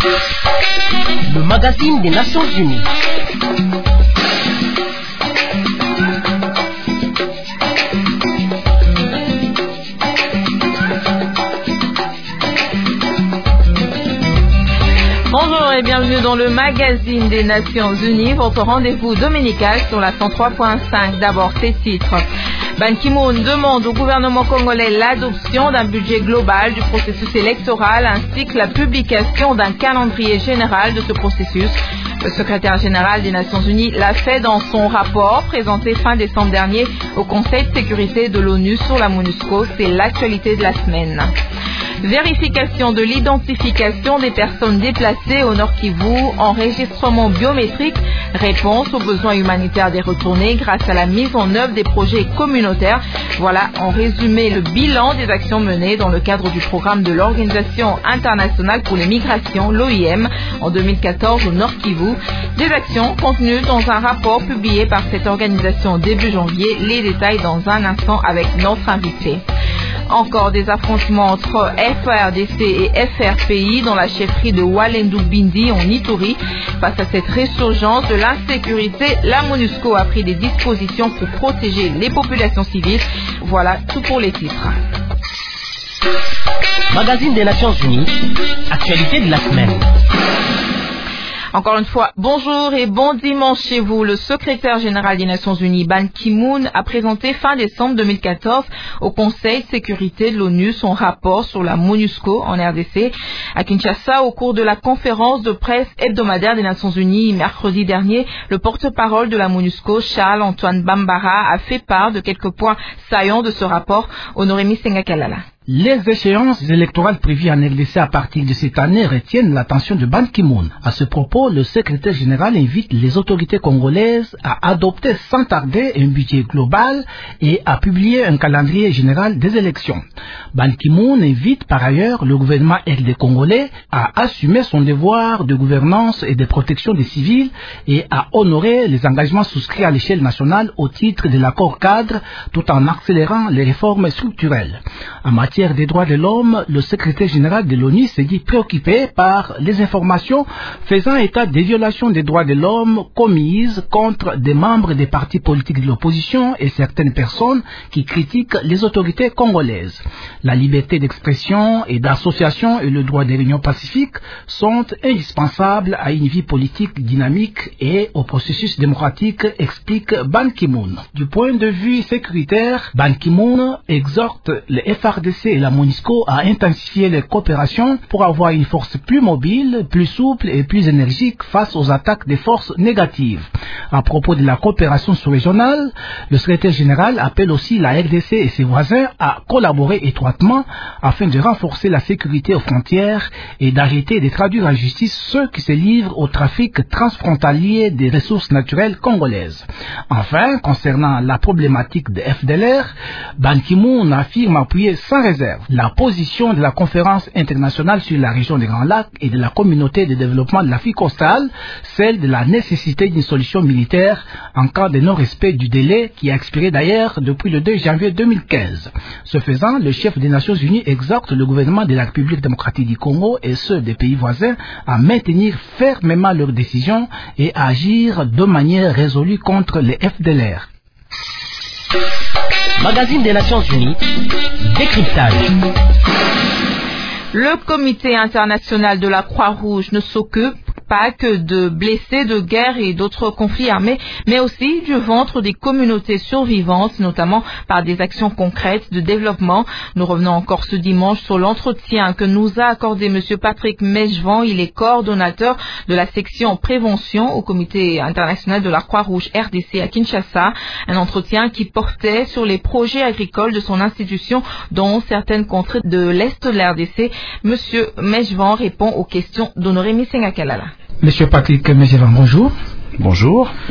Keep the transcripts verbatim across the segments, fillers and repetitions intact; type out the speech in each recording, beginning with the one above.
Le magazine des Nations Unies. Bonjour et bienvenue dans le magazine des Nations Unies, votre rendez-vous dominical sur la cent trois point cinq. D'abord, ces titres. Ban Ki-moon demande au gouvernement congolais l'adoption d'un budget global du processus électoral ainsi que la publication d'un calendrier général de ce processus. Le secrétaire général des Nations Unies l'a fait dans son rapport présenté fin décembre dernier au Conseil de sécurité de l'ONU sur la MONUSCO. C'est l'actualité de la semaine. Vérification de l'identification des personnes déplacées au Nord Kivu, enregistrement biométrique, réponse aux besoins humanitaires des retournés grâce à la mise en œuvre des projets communautaires. Voilà en résumé le bilan des actions menées dans le cadre du programme de l'Organisation internationale pour les migrations, l'O I M, en deux mille quatorze au Nord Kivu. Des actions contenues dans un rapport publié par cette organisation début janvier. Les détails dans un instant avec notre invité. Encore des affrontements entre F A R D C et F R P I dans la chefferie de Walendu Bindi en Ituri. Face à cette résurgence de l'insécurité, la MONUSCO a pris des dispositions pour protéger les populations civiles. Voilà tout pour les titres. Magazine des Nations Unies, actualité de la semaine. Encore une fois, bonjour et bon dimanche chez vous. Le secrétaire général des Nations Unies, Ban Ki-moon, a présenté fin décembre deux mille quatorze au Conseil de sécurité de l'ONU son rapport sur la MONUSCO en R D C. À Kinshasa, au cours de la conférence de presse hebdomadaire des Nations Unies, mercredi dernier, le porte-parole de la MONUSCO, Charles-Antoine Bambara, a fait part de quelques points saillants de ce rapport. Honorémy Sengakalala. Les échéances électorales prévues en R D C à partir de cette année retiennent l'attention de Ban Ki-moon. À ce propos, le secrétaire général invite les autorités congolaises à adopter sans tarder un budget global et à publier un calendrier général des élections. Ban Ki-moon invite par ailleurs le gouvernement R D congolais à assumer son devoir de gouvernance et de protection des civils et à honorer les engagements souscrits à l'échelle nationale au titre de l'accord cadre tout en accélérant les réformes structurelles. En matière des droits de l'homme, le secrétaire général de l'ONU s'est dit préoccupé par les informations faisant état des violations des droits de l'homme commises contre des membres des partis politiques de l'opposition et certaines personnes qui critiquent les autorités congolaises. La liberté d'expression et d'association et le droit des réunions pacifiques sont indispensables à une vie politique dynamique et au processus démocratique, explique Ban Ki-moon. Du point de vue sécuritaire, Ban Ki-moon exhorte le F R D C et la MONUSCO à intensifier les coopérations pour avoir une force plus mobile, plus souple et plus énergique face aux attaques des forces négatives. À propos de la coopération sous-régionale, le secrétaire général appelle aussi la R D C et ses voisins à collaborer étroitement afin de renforcer la sécurité aux frontières et d'arrêter de traduire en justice ceux qui se livrent au trafic transfrontalier des ressources naturelles congolaises. Enfin, concernant la problématique de F D L R, Ban Ki-moon affirme appuyer sans réserve la position de la conférence internationale sur la région des Grands Lacs et de la communauté de développement de l'Afrique australe, celle de la nécessité d'une solution militaire en cas de non-respect du délai qui a expiré d'ailleurs depuis le deux janvier deux mille quinze. Ce faisant, le chef des Nations Unies exhorte le gouvernement de la République démocratique du Congo et ceux des pays voisins à maintenir fermement leurs décisions et à agir de manière résolue contre les F D L R. Magazine des Nations Unies, décryptage. Le comité international de la Croix-Rouge ne s'occupe pas que de blessés de guerre et d'autres conflits armés, mais aussi du ventre des communautés survivantes, notamment par des actions concrètes de développement. Nous revenons encore ce dimanche sur l'entretien que nous a accordé M. Patrick Mejvan. Il est coordonnateur de la section prévention au comité international de la Croix-Rouge R D C à Kinshasa. Un entretien qui portait sur les projets agricoles de son institution, dont certaines contrées de l'Est de la R D C. M. Mejvan répond aux questions d'Honorémy Sengakalala. Monsieur Patrick Mejvan, bonjour. Bonjour.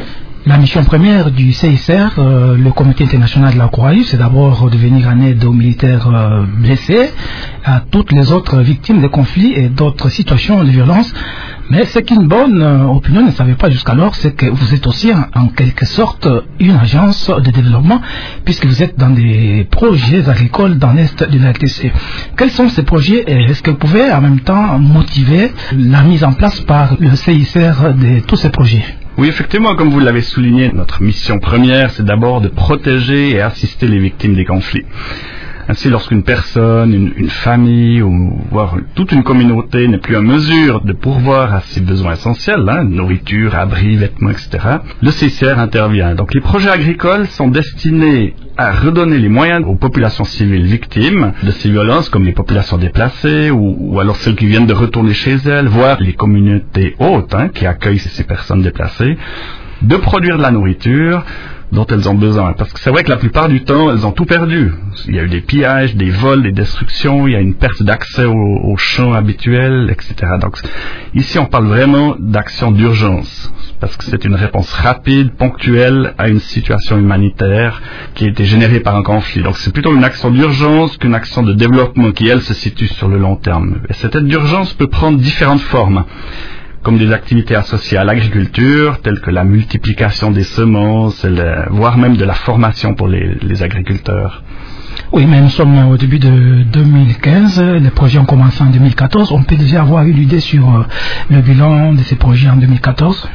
La mission première du C I C R, euh, le Comité international de la Croix-Rouge, c'est d'abord de venir en aide aux militaires euh, blessés, à toutes les autres victimes de conflits et d'autres situations de violence. Mais ce qu'une bonne euh, opinion ne savait pas jusqu'alors, c'est que vous êtes aussi en, en quelque sorte une agence de développement, puisque vous êtes dans des projets agricoles dans l'Est de la R D C. Quels sont ces projets et est-ce que vous pouvez en même temps motiver la mise en place par le C I C R de tous ces projets? Oui, effectivement, comme vous l'avez souligné, notre mission première, c'est d'abord de protéger et assister les victimes des conflits. Ainsi, lorsqu'une personne, une, une famille ou voire toute une communauté n'est plus en mesure de pourvoir à ses besoins essentiels, hein, nourriture, abri, vêtements, et cetera, le C I C R intervient. Donc les projets agricoles sont destinés à redonner les moyens aux populations civiles victimes de ces violences, comme les populations déplacées ou, ou alors celles qui viennent de retourner chez elles, voire les communautés hautes hein, qui accueillent ces personnes déplacées, de produire de la nourriture dont elles ont besoin. Parce que c'est vrai que la plupart du temps, elles ont tout perdu. Il y a eu des pillages, des vols, des destructions, il y a une perte d'accès aux, aux champs habituels, et cetera. Donc ici, on parle vraiment d'action d'urgence, parce que c'est une réponse rapide, ponctuelle à une situation humanitaire qui a été générée par un conflit. Donc c'est plutôt une action d'urgence qu'une action de développement qui, elle, se situe sur le long terme. Et cette aide d'urgence peut prendre différentes formes, comme des activités associées à l'agriculture, telles que la multiplication des semences, le, voire même de la formation pour les, les agriculteurs. Oui, mais nous sommes au début de deux mille quinze, les projets ont commencé en deux mille quatorze. On peut déjà avoir une idée sur euh, le bilan de ces projets en deux mille quatorze?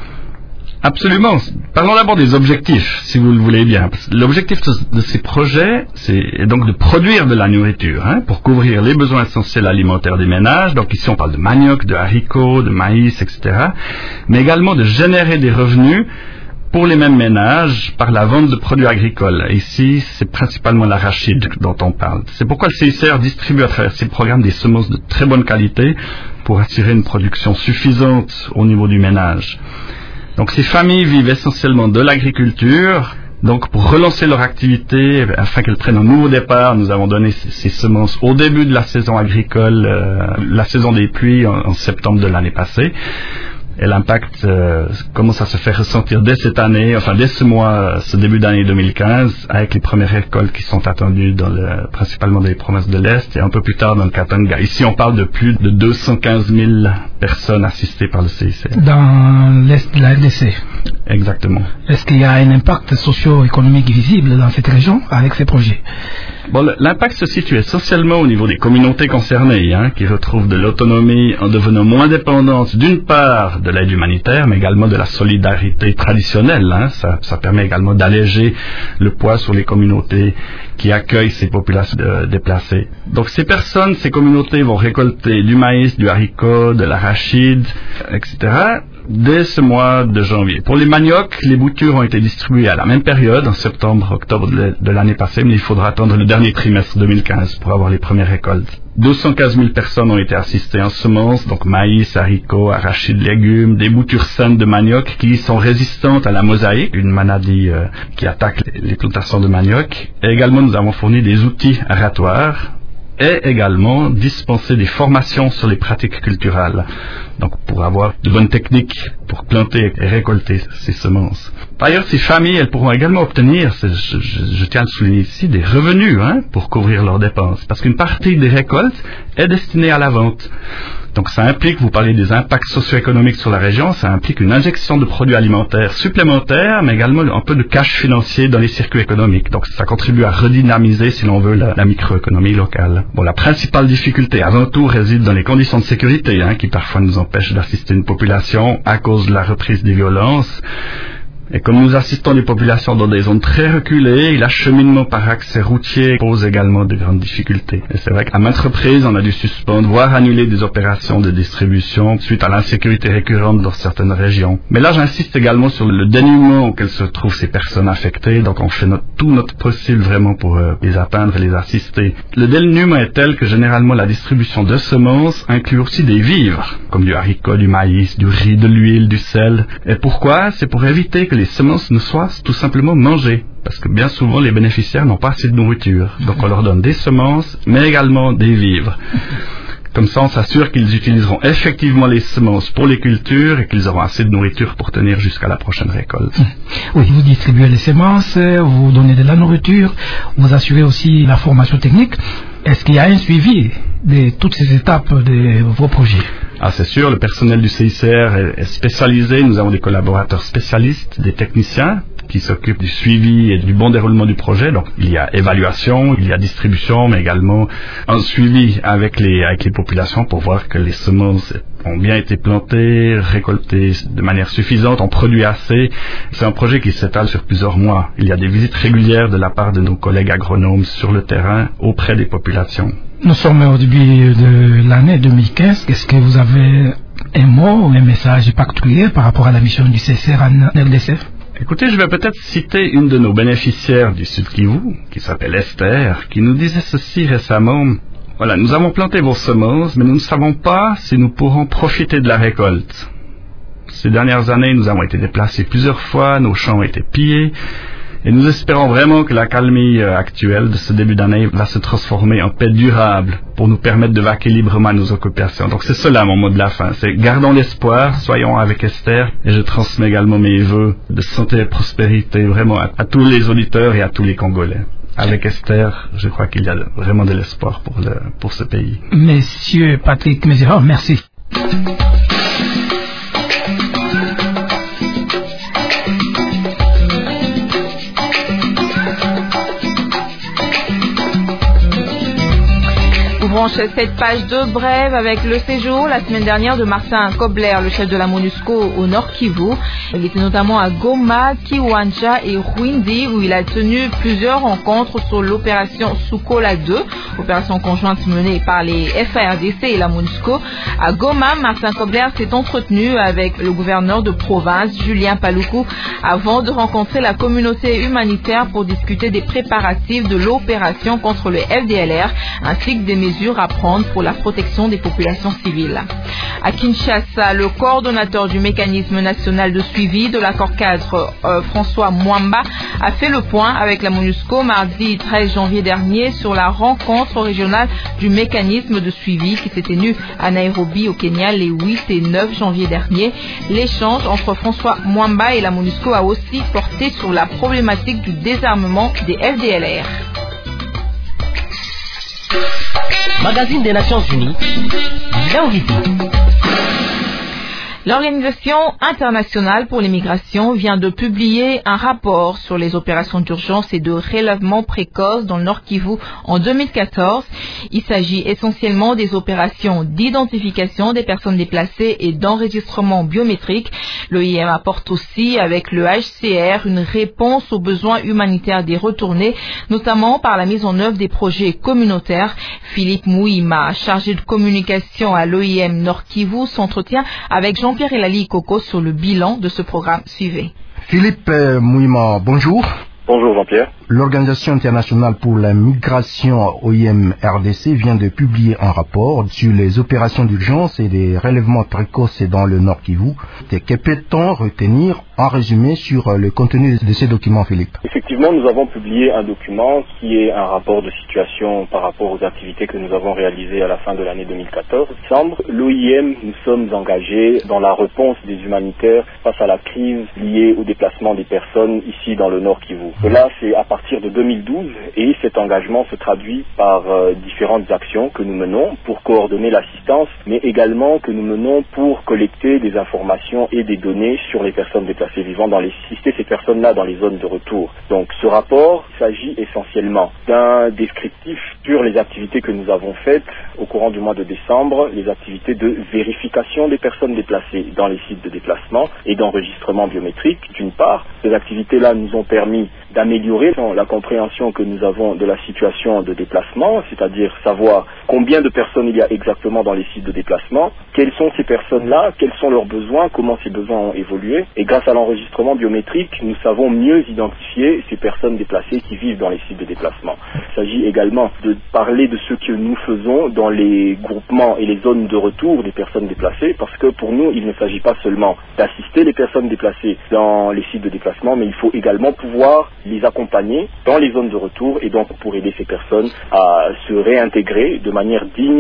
Absolument. Parlons d'abord des objectifs, si vous le voulez bien. L'objectif de ces projets, c'est donc de produire de la nourriture, hein, pour couvrir les besoins essentiels alimentaires des ménages. Donc ici, on parle de manioc, de haricots, de maïs, et cetera. Mais également de générer des revenus pour les mêmes ménages par la vente de produits agricoles. Ici, c'est principalement l'arachide dont on parle. C'est pourquoi le C I C R distribue à travers ses programmes des semences de très bonne qualité pour assurer une production suffisante au niveau du ménage. Donc ces familles vivent essentiellement de l'agriculture. Donc pour relancer leur activité, afin qu'elles prennent un nouveau départ, nous avons donné ces, ces semences au début de la saison agricole, euh, la saison des pluies en, en septembre de l'année passée. Et l'impact euh, commence à se faire ressentir dès cette année, enfin dès ce mois, ce début d'année deux mille quinze, avec les premières récoltes qui sont attendues dans le, principalement dans les provinces de l'Est et un peu plus tard dans le Katanga. Ici, on parle de plus de deux cent quinze mille personnes assistées par le C I C R. Dans l'Est de la R D C. Exactement. Est-ce qu'il y a un impact socio-économique visible dans cette région avec ces projets? Bon, l'impact se situe essentiellement au niveau des communautés concernées, hein, qui retrouvent de l'autonomie en devenant moins dépendantes d'une part de l'aide humanitaire, mais également de la solidarité traditionnelle. Hein. Ça, ça permet également d'alléger le poids sur les communautés qui accueillent ces populations de, déplacées. Donc ces personnes, ces communautés vont récolter du maïs, du haricot, de l'arachide, et cetera dès ce mois de janvier. Pour les maniocs, les boutures ont été distribuées à la même période, en septembre, octobre de, de l'année passée, mais il faudra attendre le dernier trimestre deux mille quinze pour avoir les premières récoltes. deux cent quinze mille personnes ont été assistées en semences, donc maïs, haricots, arachides, légumes, des boutures saines de manioc qui sont résistantes à la mosaïque, une maladie euh, qui attaque les, les plantations de manioc. Et également, nous avons fourni des outils aratoires et également dispenser des formations sur les pratiques culturelles, donc pour avoir de bonnes techniques pour planter et récolter ces semences. Par ailleurs, ces familles, elles pourront également obtenir, je, je, je tiens à le souligner ici, des revenus hein, pour couvrir leurs dépenses, parce qu'une partie des récoltes est destinée à la vente. Donc ça implique, vous parlez des impacts socio-économiques sur la région, ça implique une injection de produits alimentaires supplémentaires, mais également un peu de cash financier dans les circuits économiques. Donc ça contribue à redynamiser, si l'on veut, la, la microéconomie locale. Bon, la principale difficulté, avant tout, réside dans les conditions de sécurité, hein, qui parfois nous empêchent d'assister une population à cause de la reprise des violences. Et comme nous assistons les populations dans des zones très reculées, l'acheminement par accès routier pose également de grandes difficultés. Et c'est vrai qu'à maintes reprises, on a dû suspendre, voire annuler des opérations de distribution suite à l'insécurité récurrente dans certaines régions. Mais là, j'insiste également sur le dénuement auquel se trouvent ces personnes affectées. Donc on fait notre, tout notre possible vraiment pour euh, les atteindre et les assister. Le dénuement est tel que généralement la distribution de semences inclut aussi des vivres, comme du haricot, du maïs, du riz, de l'huile, du sel. Et pourquoi? C'est pour éviter que les semences ne soient tout simplement mangées. Parce que bien souvent, les bénéficiaires n'ont pas assez de nourriture. Donc on leur donne des semences, mais également des vivres. Comme ça, on s'assure qu'ils utiliseront effectivement les semences pour les cultures et qu'ils auront assez de nourriture pour tenir jusqu'à la prochaine récolte. Oui, vous distribuez les semences, vous donnez de la nourriture, vous assurez aussi la formation technique. Est-ce qu'il y a un suivi de toutes ces étapes de vos projets? Ah, c'est sûr, le personnel du C I C R est spécialisé. Nous avons des collaborateurs spécialistes, des techniciens qui s'occupent du suivi et du bon déroulement du projet. Donc, il y a évaluation, il y a distribution, mais également un suivi avec les, avec les populations pour voir que les semences ont bien été plantées, récoltées de manière suffisante, ont produit assez. C'est un projet qui s'étale sur plusieurs mois. Il y a des visites régulières de la part de nos collègues agronomes sur le terrain auprès des populations. Nous sommes au début de l'année deux mille quinze. Est-ce que vous avez un mot ou un message particulier par rapport à la mission du C I C R en R D C? Écoutez, je vais peut-être citer une de nos bénéficiaires du Sud Kivu, qui s'appelle Esther, qui nous disait ceci récemment. Voilà, nous avons planté vos semences, mais nous ne savons pas si nous pourrons profiter de la récolte. Ces dernières années, nous avons été déplacés plusieurs fois, nos champs ont été pillés, et nous espérons vraiment que la calmie actuelle de ce début d'année va se transformer en paix durable pour nous permettre de vaquer librement à nos occupations. Donc c'est cela mon mot de la fin, c'est gardons l'espoir, soyons avec Esther, et je transmets également mes vœux de santé et de prospérité vraiment à, à tous les auditeurs et à tous les Congolais. Avec Esther, je crois qu'il y a vraiment de l'espoir pour, le, pour ce pays. Monsieur Patrick Méziron, merci. Branchez cette page de brève avec le séjour la semaine dernière de Martin Kobler, le chef de la MONUSCO au Nord Kivu. Il était notamment à Goma, Kiwanja et Rwindi où il a tenu plusieurs rencontres sur l'opération Sukola deux, opération conjointe menée par les F A R D C et la MONUSCO. À Goma, Martin Kobler s'est entretenu avec le gouverneur de province, Julien Paluku, avant de rencontrer la communauté humanitaire pour discuter des préparatifs de l'opération contre le F D L R ainsi que des mesures à prendre pour la protection des populations civiles. À Kinshasa, le coordonnateur du mécanisme national de suivi de l'accord cadre, euh, François Mwamba, a fait le point avec la MONUSCO mardi treize janvier dernier sur la rencontre régionale du mécanisme de suivi qui s'est tenue à Nairobi au Kenya les huit et neuf janvier dernier. L'échange entre François Mwamba et la MONUSCO a aussi porté sur la problématique du désarmement des F D L R. Magazine des Nations Unies, l'invité. L'Organisation internationale pour l'immigration vient de publier un rapport sur les opérations d'urgence et de relèvement précoce dans le Nord Kivu en deux mille quatorze. Il s'agit essentiellement des opérations d'identification des personnes déplacées et d'enregistrement biométrique. L'O I M apporte aussi avec le H C R une réponse aux besoins humanitaires des retournés, notamment par la mise en œuvre des projets communautaires. Philippe Mouima, chargé de communication à l'O I M Nord Kivu, s'entretient avec Jean Jean-Pierre Elali Coco sur le bilan de ce programme. Suivez. Philippe euh, Mouima, bonjour. Bonjour Jean-Pierre. L'Organisation internationale pour la migration O I M R D C vient de publier un rapport sur les opérations d'urgence et des relèvements précoces dans le Nord Kivu. Que peut-on retenir en résumé sur le contenu de ces documents, Philippe? Effectivement, nous avons publié un document qui est un rapport de situation par rapport aux activités que nous avons réalisées à la fin de l'année deux mille quatorze. Décembre, l'O I M, nous sommes engagés dans la réponse des humanitaires face à la crise liée au déplacement des personnes ici dans le Nord Kivu. Cela, c'est à partir de deux mille douze et cet engagement se traduit par euh, différentes actions que nous menons pour coordonner l'assistance, mais également que nous menons pour collecter des informations et des données sur les personnes déplacées vivant dans les cités, ces personnes-là dans les zones de retour. Donc ce rapport, il s'agit essentiellement d'un descriptif sur les activités que nous avons faites au courant du mois de décembre, les activités de vérification des personnes déplacées dans les sites de déplacement et d'enregistrement biométrique d'une part. Ces activités-là nous ont permis d'améliorer la compréhension que nous avons de la situation de déplacement, c'est-à-dire savoir combien de personnes il y a exactement dans les sites de déplacement, quelles sont ces personnes-là, quels sont leurs besoins, comment ces besoins ont évolué. Et grâce à l'enregistrement biométrique, nous savons mieux identifier ces personnes déplacées qui vivent dans les sites de déplacement. Il s'agit également de parler de ce que nous faisons dans les groupements et les zones de retour des personnes déplacées, parce que pour nous, il ne s'agit pas seulement d'assister les personnes déplacées dans les sites de déplacement, mais il faut également pouvoir les accompagner dans les zones de retour et donc pour aider ces personnes à se réintégrer de manière digne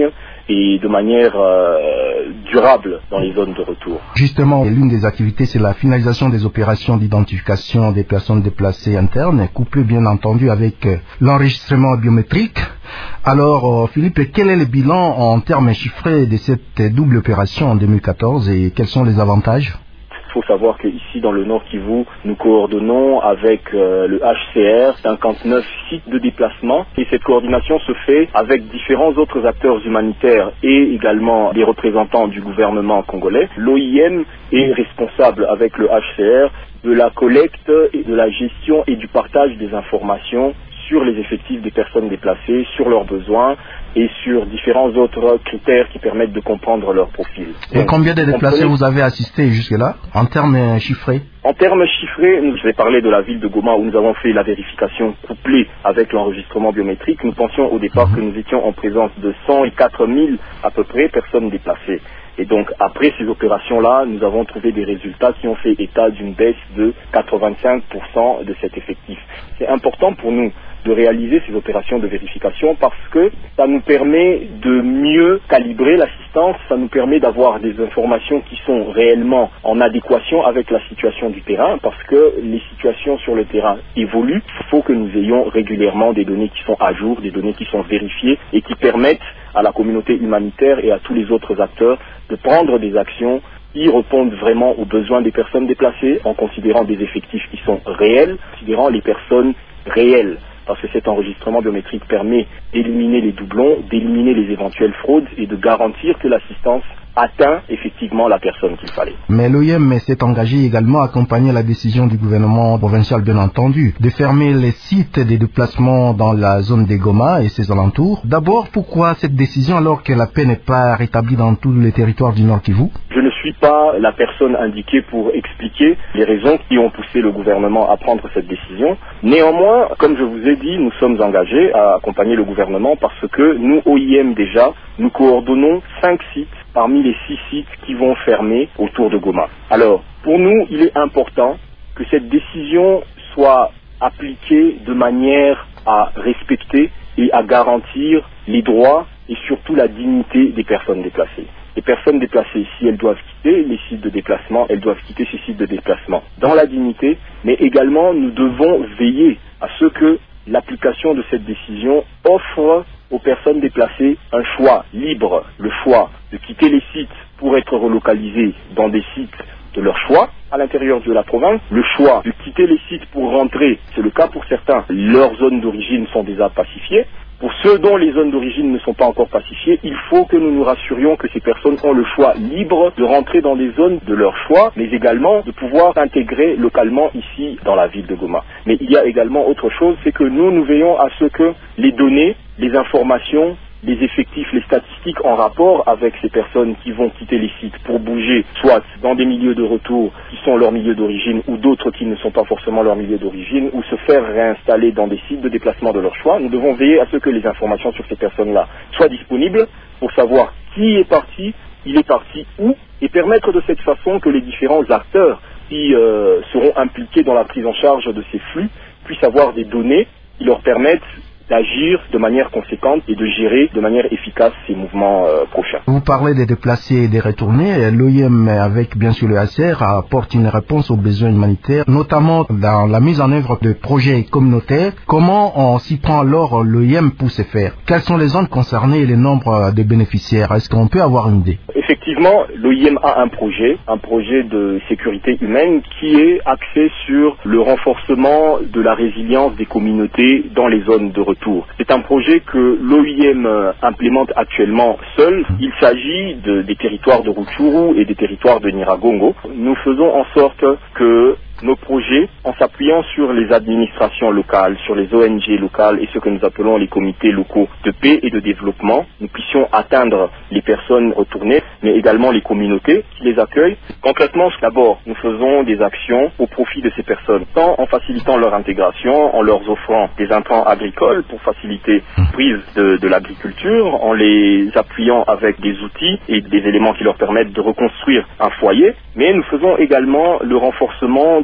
et de manière euh, durable dans les zones de retour. Justement, l'une des activités, c'est la finalisation des opérations d'identification des personnes déplacées internes, couplée bien entendu avec euh, l'enregistrement biométrique. Alors, euh, Philippe, quel est le bilan en termes chiffrés de cette double opération en deux mille quatorze et quels sont les avantages ? Il faut savoir qu'ici, dans le Nord Kivu, nous coordonnons avec euh, le H C R cinquante-neuf sites de déplacement et cette coordination se fait avec différents autres acteurs humanitaires et également des représentants du gouvernement congolais. L'O I M est responsable avec le H C R de la collecte et de la gestion et du partage des informations sur les effectifs des personnes déplacées, sur leurs besoins et sur différents autres critères qui permettent de comprendre leur profil. Et donc, combien de déplacés vous avez assisté jusque-là, en termes chiffrés? En termes chiffrés, je vais parler de la ville de Goma où nous avons fait la vérification couplée avec l'enregistrement biométrique. Nous pensions au départ mmh. que nous étions en présence de cent quatre mille à peu près personnes déplacées. Et donc, après ces opérations-là, nous avons trouvé des résultats qui ont fait état d'une baisse de quatre-vingt-cinq pour cent de cet effectif. C'est important pour nous de réaliser ces opérations de vérification parce que ça nous permet de mieux calibrer l'assistance, ça nous permet d'avoir des informations qui sont réellement en adéquation avec la situation du terrain parce que les situations sur le terrain évoluent. Il faut que nous ayons régulièrement des données qui sont à jour, des données qui sont vérifiées et qui permettent à la communauté humanitaire et à tous les autres acteurs de prendre des actions qui répondent vraiment aux besoins des personnes déplacées en considérant des effectifs qui sont réels, en considérant les personnes réelles. Parce que cet enregistrement biométrique permet d'éliminer les doublons, d'éliminer les éventuelles fraudes et de garantir que l'assistance atteint effectivement la personne qu'il fallait. Mais l'O I M s'est engagé également à accompagner la décision du gouvernement provincial, bien entendu, de fermer les sites de déplacement dans la zone des Goma et ses alentours. D'abord, pourquoi cette décision alors que la paix n'est pas rétablie dans tous les territoires du Nord Kivu? Je ne suis pas la personne indiquée pour expliquer les raisons qui ont poussé le gouvernement à prendre cette décision. Néanmoins, comme je vous ai dit, nous sommes engagés à accompagner le gouvernement parce que nous, O I M déjà, nous coordonnons cinq sites parmi les six sites qui vont fermer autour de Goma. Alors, pour nous, il est important que cette décision soit appliquée de manière à respecter et à garantir les droits et surtout la dignité des personnes déplacées. Les personnes déplacées, si elles doivent quitter les sites de déplacement, elles doivent quitter ces sites de déplacement dans la dignité, mais également nous devons veiller à ce que l'application de cette décision offre aux personnes déplacées un choix libre, le choix de quitter les sites pour être relocalisés dans des sites de leur choix à l'intérieur de la province, le choix de quitter les sites pour rentrer, c'est le cas pour certains, leurs zones d'origine sont déjà pacifiées. Pour ceux dont les zones d'origine ne sont pas encore pacifiées, il faut que nous nous rassurions que ces personnes ont le choix libre de rentrer dans des zones de leur choix, mais également de pouvoir s'intégrer localement ici dans la ville de Goma. Mais il y a également autre chose, c'est que nous, nous veillons à ce que les données, les informations, les effectifs, les statistiques en rapport avec ces personnes qui vont quitter les sites pour bouger, soit dans des milieux de retour qui sont leur milieu d'origine ou d'autres qui ne sont pas forcément leur milieu d'origine, ou se faire réinstaller dans des sites de déplacement de leur choix. Nous devons veiller à ce que les informations sur ces personnes-là soient disponibles pour savoir qui est parti, il est parti où, et permettre de cette façon que les différents acteurs qui euh, seront impliqués dans la prise en charge de ces flux puissent avoir des données qui leur permettent d'agir de manière conséquente et de gérer de manière efficace ces mouvements euh, prochains. Vous parlez des déplacés et des retournés. L'O I M, avec bien sûr le H C R, apporte une réponse aux besoins humanitaires, notamment dans la mise en œuvre de projets communautaires. Comment on s'y prend alors l'O I M pour ce faire? Quelles sont les zones concernées et les nombres de bénéficiaires? Est-ce qu'on peut avoir une idée? Effectivement, l'O I M a un projet, un projet de sécurité humaine qui est axé sur le renforcement de la résilience des communautés dans les zones de retour. C'est un projet que l'O I M implémente actuellement seul. Il s'agit de, des territoires de Rutshuru et des territoires de Nyiragongo. Nous faisons en sorte que nos projets, en s'appuyant sur les administrations locales, sur les O N G locales et ce que nous appelons les comités locaux de paix et de développement, nous puissions atteindre les personnes retournées, mais également les communautés qui les accueillent. Concrètement, d'abord, nous faisons des actions au profit de ces personnes, tant en facilitant leur intégration, en leur offrant des intrants agricoles pour faciliter la prise de, de l'agriculture, en les appuyant avec des outils et des éléments qui leur permettent de reconstruire un foyer, mais nous faisons également le renforcement des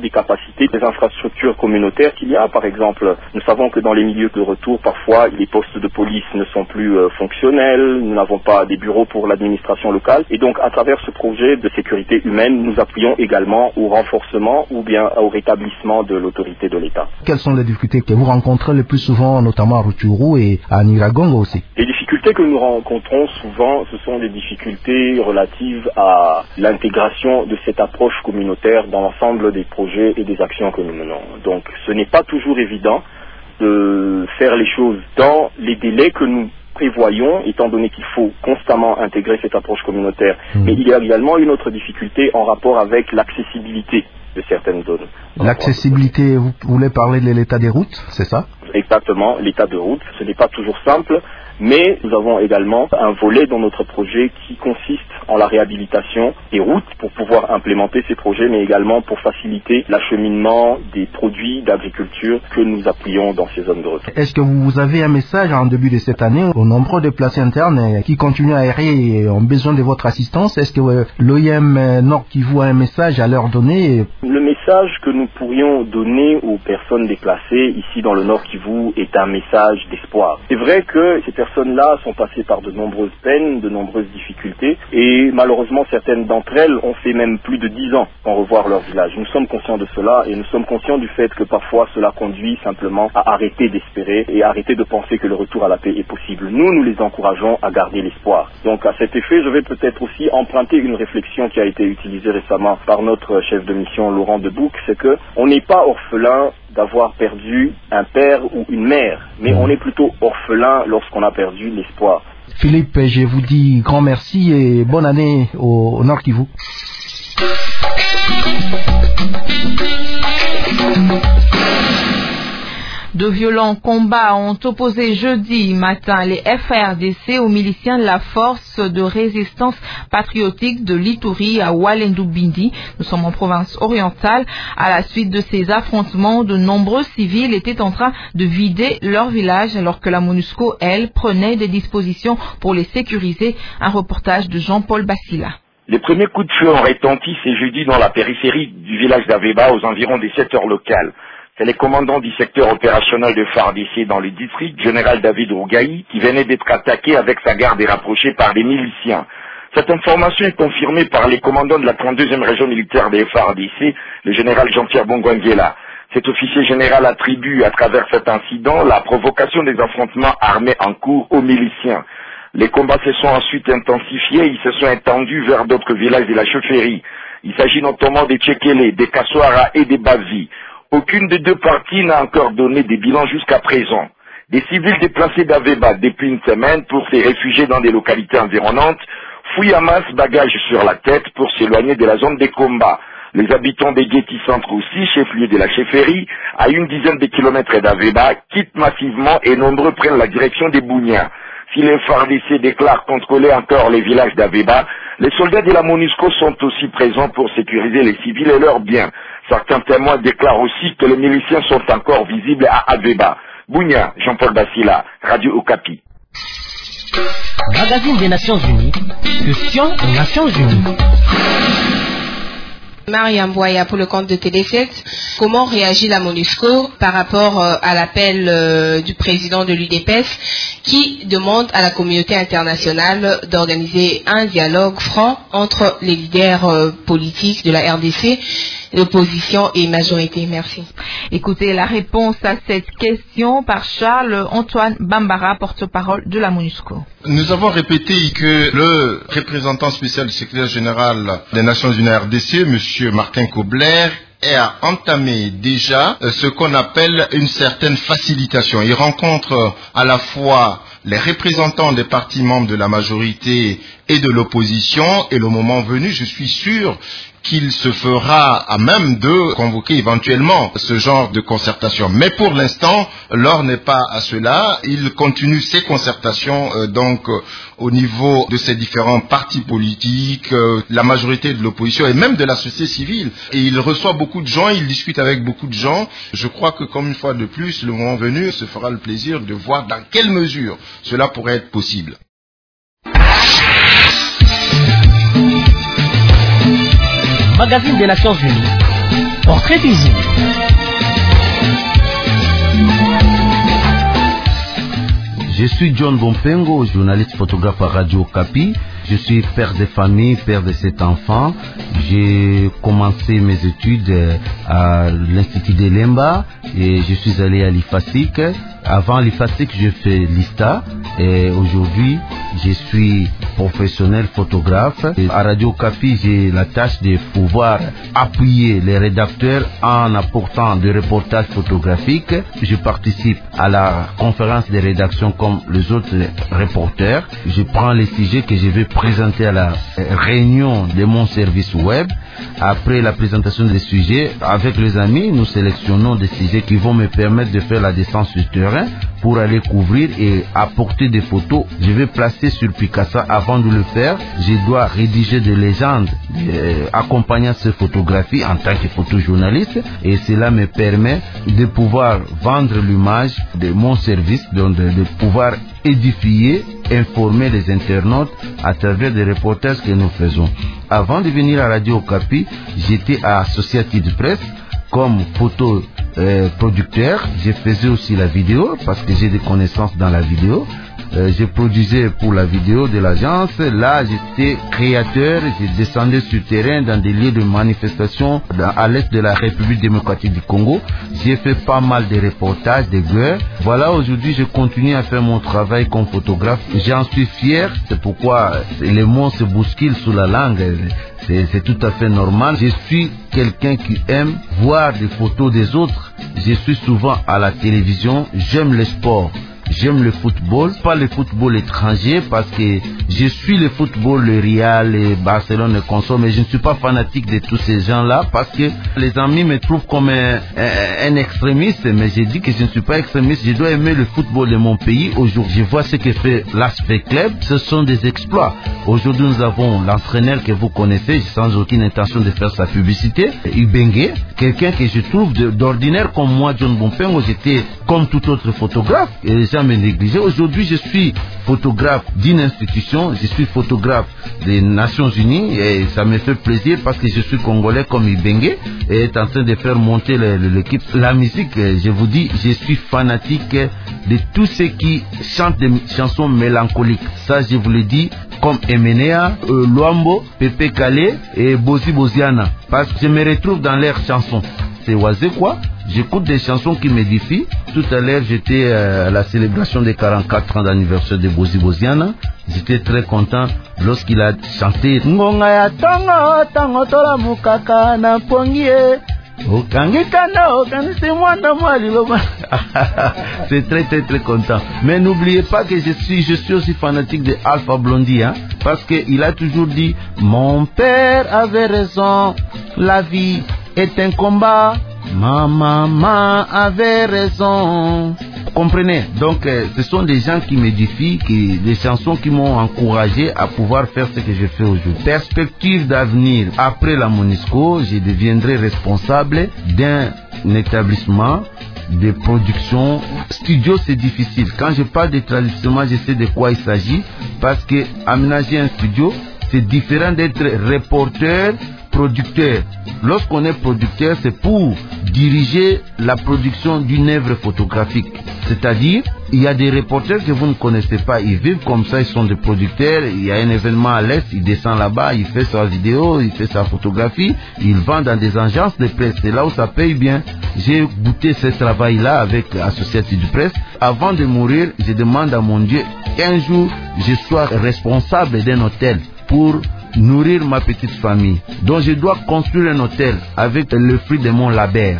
des capacités, des infrastructures communautaires qu'il y a. Par exemple, nous savons que dans les milieux de retour, parfois, les postes de police ne sont plus euh, fonctionnels, nous n'avons pas des bureaux pour l'administration locale. Et donc, à travers ce projet de sécurité humaine, nous appuyons également au renforcement ou bien au rétablissement de l'autorité de l'État. Quelles sont les difficultés que vous rencontrez le plus souvent, notamment à Rutshuru et à Nyiragongo aussi? Les difficultés que nous rencontrons souvent, ce sont des difficultés relatives à l'intégration de cette approche communautaire dans l'ensemble des projets et des actions que nous menons. Donc, ce n'est pas toujours évident de faire les choses dans les délais que nous prévoyons, étant donné qu'il faut constamment intégrer cette approche communautaire. Mmh. Mais il y a également une autre difficulté en rapport avec l'accessibilité de certaines zones. L'accessibilité, vous voulez parler de l'état des routes, c'est ça? Exactement, l'état de route. Ce n'est pas toujours simple, mais nous avons également un volet dans notre projet qui consiste en la réhabilitation des routes pour pouvoir implémenter ces projets, mais également pour faciliter l'acheminement des produits d'agriculture que nous appuyons dans ces zones de retour. Est-ce que vous avez un message en début de cette année aux nombreux déplacés internes qui continuent à errer et ont besoin de votre assistance? Est-ce que l'O I M Nord Kivu a un message à leur donner? Le message que nous pourrions donner aux personnes déplacées ici dans le Nord Kivu est un message d'espoir. C'est vrai que ces personnes-là sont passées par de nombreuses peines, de nombreuses difficultés, et malheureusement certaines d'entre elles ont fait même plus de dix ans sans revoir leur village. Nous sommes conscients de cela et nous sommes conscients du fait que parfois cela conduit simplement à arrêter d'espérer et arrêter de penser que le retour à la paix est possible. Nous, nous les encourageons à garder l'espoir. Donc à cet effet, je vais peut-être aussi emprunter une réflexion qui a été utilisée récemment par notre chef de mission Laurent Debouc, c'est que on n'est pas orphelin d'avoir perdu un père ou une mère, mais on est plutôt orphelin lorsqu'on a perdu l'espoir. Philippe, je vous dis grand merci et bonne année au Nord Kivu. De violents combats ont opposé jeudi matin les F A R D C aux miliciens de la force de résistance patriotique de l'Ituri à Walendu-Bindi. Nous sommes en province orientale. À la suite de ces affrontements, de nombreux civils étaient en train de vider leur village alors que la MONUSCO, elle, prenait des dispositions pour les sécuriser. Un reportage de Jean-Paul Bassila. Les premiers coups de feu ont retenti ce jeudi dans la périphérie du village d'Aveba aux environs des sept heures locales. C'est le commandant du secteur opérationnel de F A R D C dans le district, général David Rougaï, qui venait d'être attaqué avec sa garde et rapproché par des miliciens. Cette information est confirmée par les commandants de la trente-deuxième région militaire de F A R D C, le général Jean-Pierre Bongwanguela. Cet officier général attribue à travers cet incident la provocation des affrontements armés en cours aux miliciens. Les combats se sont ensuite intensifiés et ils se sont étendus vers d'autres villages de la chefferie. Il s'agit notamment des Tchekele, des Kassoara et des Bavi. Aucune des deux parties n'a encore donné des bilans jusqu'à présent. Des civils déplacés d'Aveba depuis une semaine pour se réfugier dans des localités environnantes fouillent à masse bagages sur la tête pour s'éloigner de la zone des combats. Les habitants des Guétis Centre aussi, chef-lieu de la chefferie, à une dizaine de kilomètres d'Aveba, quittent massivement et nombreux prennent la direction des Bouniens. Si les F A R D C déclarent contrôler encore les villages d'Aveba, les soldats de la MONUSCO sont aussi présents pour sécuriser les civils et leurs biens. Certains témoins déclarent aussi que les miliciens sont encore visibles à Aveba. Bounia, Jean-Paul Bassila, Radio Okapi. Magazine des Nations Unies, question aux Nations Unies. Mariam Boya pour le compte de T D sept. Comment réagit la MONUSCO par rapport euh, à l'appel euh, du président de l'U D P S qui demande à la communauté internationale d'organiser un dialogue franc entre les leaders euh, politiques de la R D C, l'opposition et majorité? Merci. Écoutez la réponse à cette question par Charles-Antoine Bambara, porte-parole de la MONUSCO. Nous avons répété que le représentant spécial du secrétaire général des Nations Unies R D C, M. Martin Kobler, a entamé déjà ce qu'on appelle une certaine facilitation. Il rencontre à la fois les représentants des partis membres de la majorité et de l'opposition, et le moment venu, je suis sûr qu'il se fera à même de convoquer éventuellement ce genre de concertation. Mais pour l'instant, l'heure n'est pas à cela. Il continue ses concertations euh, donc euh, au niveau de ces différents partis politiques, euh, la majorité de l'opposition et même de la société civile. Et il reçoit beaucoup de gens, il discute avec beaucoup de gens. Je crois que comme une fois de plus, le moment venu, se fera le plaisir de voir dans quelle mesure cela pourrait être possible. Magazine des Nations Unies, portrait du jour. Je suis John Bompengo, journaliste photographe à Radio Okapi. Je suis père de famille, père de sept enfants. J'ai commencé mes études à l'Institut de Lemba et je suis allé à l'I F A S I C. Avant l'I F A S I C, j'ai fait l'I S T A et aujourd'hui, je suis professionnel photographe. Et à Radio Okapi, j'ai la tâche de pouvoir appuyer les rédacteurs en apportant des reportages photographiques. Je participe à la conférence de rédaction comme les autres reporters. Je prends les sujets que je vais présenter à la réunion de mon service web. Après la présentation des sujets, avec les amis, nous sélectionnons des sujets qui vont me permettre de faire la descente sur terrain pour aller couvrir et apporter des photos. Je vais placer sur Picasa. Avant de le faire, je dois rédiger des légendes euh, accompagnant ces photographies en tant que photojournaliste et cela me permet de pouvoir vendre l'image de mon service, donc de, de pouvoir édifier, informer les internautes à travers des reportages que nous faisons. Avant de venir à Radio Okapi, j'étais à Associated Press comme photo euh, producteur. Je faisais aussi la vidéo parce que j'ai des connaissances dans la vidéo. Euh, je produisais pour la vidéo de l'agence. Là, j'étais créateur. J'ai descendu sur terrain dans des lieux de manifestation dans, à l'est de la République démocratique du Congo. J'ai fait pas mal de reportages, de guerres. Voilà, aujourd'hui, je continue à faire mon travail comme photographe. J'en suis fier. C'est pourquoi les mots se bousculent sous la langue. C'est tout à fait normal. Je suis quelqu'un qui aime voir des photos des autres. Je suis souvent à la télévision. J'aime le sport. J'aime le football, pas le football étranger parce que je suis le football, le Real, le Barcelone, le consort, mais je ne suis pas fanatique de tous ces gens-là parce que les amis me trouvent comme un, un, un extrémiste, mais j'ai dit que je ne suis pas extrémiste, je dois aimer le football de mon pays. Aujourd'hui, je vois ce que fait l'Aspect Club, ce sont des exploits. Aujourd'hui, nous avons l'entraîneur que vous connaissez, sans aucune intention de faire sa publicité, Ubengue, quelqu'un que je trouve d'ordinaire comme moi, John Bompengo, j'étais comme tout autre photographe, et les gens me négligeaient. Aujourd'hui, je suis photographe d'une institution, je suis photographe des Nations Unies, et ça me fait plaisir parce que je suis congolais comme Ubengue, et est en train de faire monter l'équipe. La musique, je vous dis, je suis fanatique de tous ceux qui chantent des chansons mélancoliques. Ça, je vous le dis, comme Emenea, euh, Luambo, Pepe Kale et Bozi Boziana, parce que je me retrouve dans leurs chansons. C'est oisé quoi? J'écoute des chansons qui m'édifient. Tout à l'heure, j'étais euh, à la célébration des quarante-quatre ans d'anniversaire de Bozi Boziana. J'étais très content lorsqu'il a chanté Ngonga ya tango tango tola mukaka na pongie. C'est très très très content. Mais n'oubliez pas que je suis je suis aussi fanatique de Alpha Blondy, hein, parce que il a toujours dit mon père avait raison, la vie est un combat. Ma maman avait raison. Comprenez? Donc, euh, ce sont des gens qui m'édifient, qui, des chansons qui m'ont encouragé à pouvoir faire ce que je fais aujourd'hui. Perspective d'avenir. Après la MONUSCO, je deviendrai responsable d'un établissement de production. Studio, c'est difficile. Quand je parle d'établissement, je sais de quoi il s'agit, parce que aménager un studio, c'est différent d'être reporter, producteur. Lorsqu'on est producteur, c'est pour diriger la production d'une œuvre photographique. C'est-à-dire, il y a des reporters que vous ne connaissez pas, ils vivent comme ça, ils sont des producteurs, il y a un événement à l'Est, il descend là-bas, il fait sa vidéo, il fait sa photographie, il vend dans des agences de presse, c'est là où ça paye bien. J'ai goûté ce travail-là avec Associated Press. Avant de mourir, je demande à mon Dieu qu'un jour, je sois responsable d'un hôtel pour nourrir ma petite famille. Donc je dois construire un hôtel avec le fruit de mon labeur.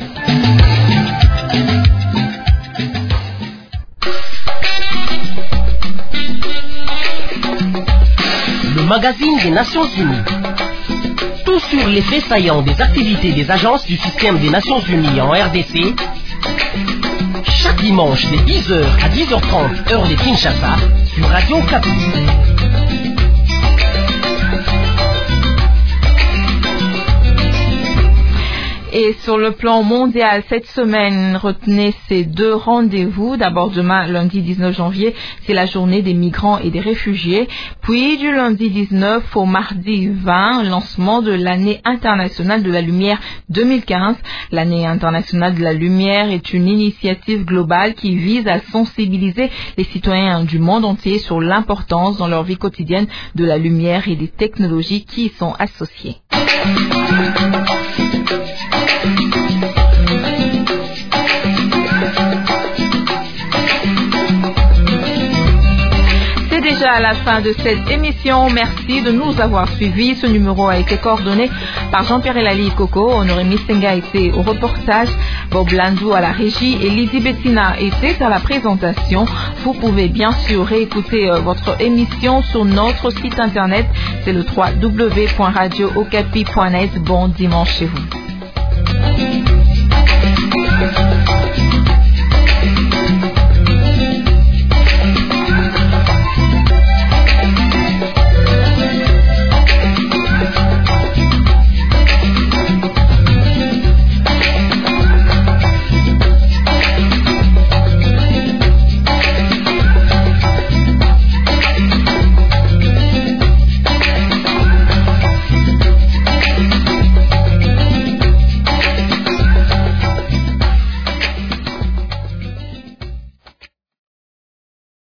Le magazine des Nations Unies. Tout sur les faits saillants des activités des agences du système des Nations Unies en R D C. Chaque dimanche de dix heures à dix heures trente heure de Kinshasa sur Radio Okapi. Et sur le plan mondial, cette semaine, retenez ces deux rendez-vous. D'abord, demain, lundi dix-neuf janvier, c'est la journée des migrants et des réfugiés. Puis, du lundi dix-neuf au mardi vingt, lancement de l'année internationale de la lumière deux mille quinze. L'année internationale de la lumière est une initiative globale qui vise à sensibiliser les citoyens du monde entier sur l'importance dans leur vie quotidienne de la lumière et des technologies qui y sont associées. C'est déjà à la fin de cette émission. Merci de nous avoir suivis. Ce numéro a été coordonné par Jean-Pierre Elali Coco. Honoré Misenga était au reportage, Bob Landou à la régie et Lydie Bettina était à la présentation. Vous pouvez bien sûr réécouter euh, votre émission sur notre site internet. C'est le w w w point radio okapi point net. Bon dimanche chez vous.